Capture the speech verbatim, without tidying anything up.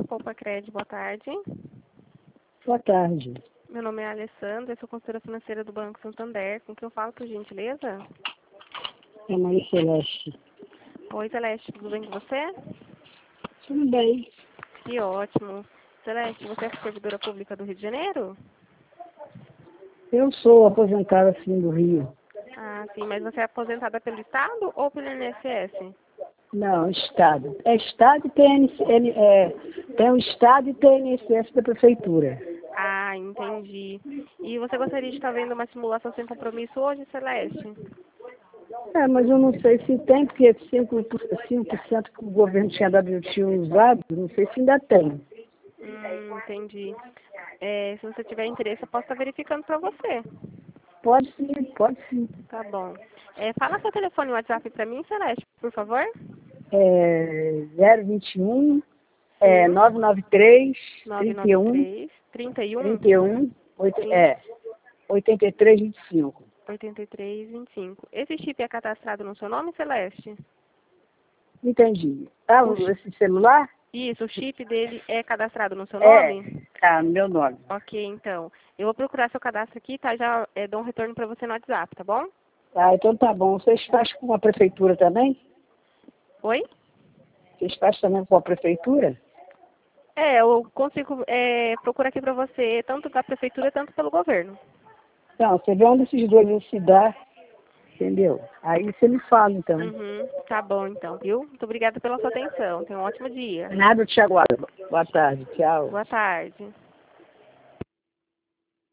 Poupa Crédito, boa tarde. Boa tarde. Meu nome é Alessandra, eu sou consultora financeira do Banco Santander. Com quem eu falo, por gentileza? É Maria Celeste. Oi, Celeste, tudo bem com você? Tudo bem. Que ótimo. Celeste, você é servidora pública do Rio de Janeiro? Eu sou aposentada assim do Rio. Ah, sim, mas você é aposentada pelo Estado ou pelo I N S S? Não, Estado. É Estado e tem, é, tem o Estado e tem I N S S da Prefeitura. Ah, entendi. E você gostaria de estar vendo uma simulação sem compromisso hoje, Celeste? É, mas eu não sei se tem, porque cinco por cento que o governo tinha dado, eu tinha usado, não sei se ainda tem. Hum, entendi. É, se você tiver interesse, eu posso estar verificando para você. Pode sim, pode sim. Tá bom. É, fala seu telefone e WhatsApp para mim, Celeste, por favor. É zero vinte e um, é, nove nove três, trinta e um, nove nove três, trinta e um, trinta e um, oito, é, oitenta e três, vinte e cinco. oitenta e três, vinte e cinco. Esse chip é cadastrado no seu nome, Celeste? Entendi. Ah, O chi- esse celular? Isso, o chip dele é cadastrado no seu É, nome? tá, no meu nome. Ok, então. Eu vou procurar seu cadastro aqui, tá? Já é, dou um retorno para você no WhatsApp, tá bom? Ah, então tá bom. Vocês fazem com a prefeitura também? Oi? Vocês fazem também com a prefeitura? É, eu consigo é, procurar aqui para você, tanto da prefeitura, tanto pelo governo. Não, você vê onde esses dois se dá, entendeu? Aí você me fala, então. Uhum, tá bom então, viu? Muito obrigada pela sua atenção. Tenha um ótimo dia. Nada, eu te aguardo. Boa tarde, tchau. Boa tarde.